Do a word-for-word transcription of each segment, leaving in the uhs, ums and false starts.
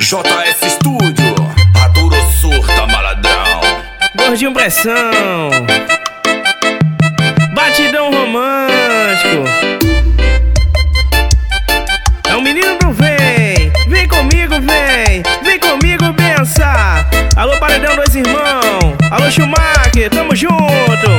J S Studio, Adoro surta, maladrão. Gordinho pressão, batidão romântico. É o menino do vem, vem comigo, vem, vem comigo pensar. Alô Paredão dois irmãos, alô Schumacher, tamo junto.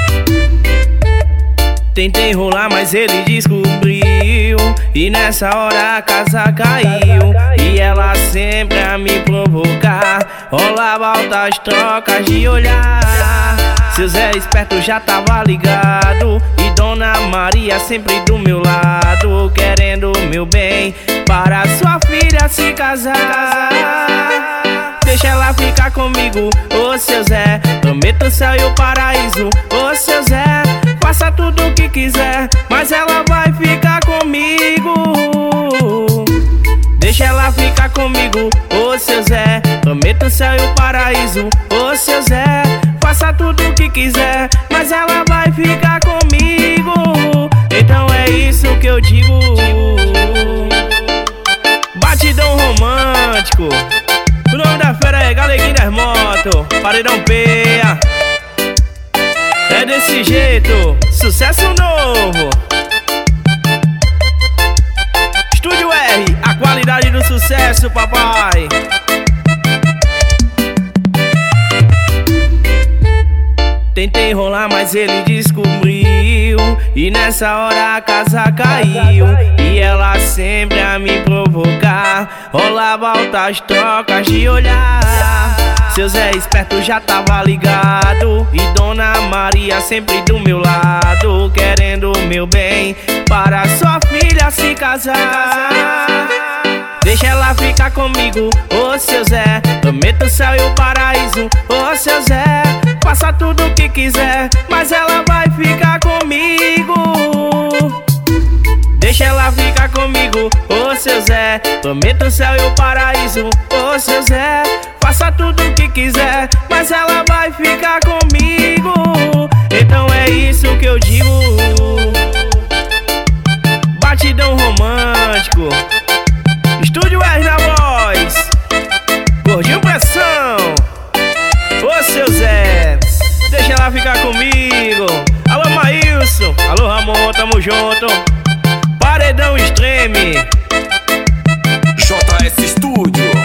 Tentei enrolar, mas ele descobriu, e nessa hora a casa caiu. E ela sempre a me provocar, rolava altas trocas de olhar. Seu Zé esperto já tava ligado, e Dona Maria sempre do meu lado, querendo o meu bem para sua filha se casar. Deixa ela ficar comigo, ô seu Zé, prometo o céu e o paraíso, ô seu Zé. Faça tudo o que quiser, mas ela vai ficar comigo. Deixa ela ficar comigo, ô seu Zé, prometo o céu e o paraíso, ô seu Zé. Faça tudo o que quiser, mas ela vai ficar comigo. Então é isso que eu digo. Batidão romântico. O nome da fera é Galeguinho das Motos, Paredão Peia. É desse jeito, sucesso novo. Estúdio R, a qualidade do sucesso, papai. Tentei enrolar, mas ele descobriu, e nessa hora a casa caiu. E ela sempre a me provocar, rolava altas trocas de olhar. Seu Zé esperto já tava ligado, e Dona Maria sempre do meu lado, querendo o meu bem para sua filha se casar. Deixa ela ficar comigo, ô seu Zé, prometo o céu e o paraíso, ô seu Zé. Faça tudo o que quiser, mas ela vai ficar comigo. Deixa ela ficar comigo, ô seu Zé, prometo o céu e o paraíso, ô seu Zé. Faça tudo o que quiser, mas ela vai ficar comigo. Então é isso que eu digo. Batidão romântico. Estúdio R na voz. Gordinho pressão. Ô seu Zé, deixa ela ficar comigo. Alô Maílson, alô Ramon, tamo junto. Paredão Extreme. J S Studio.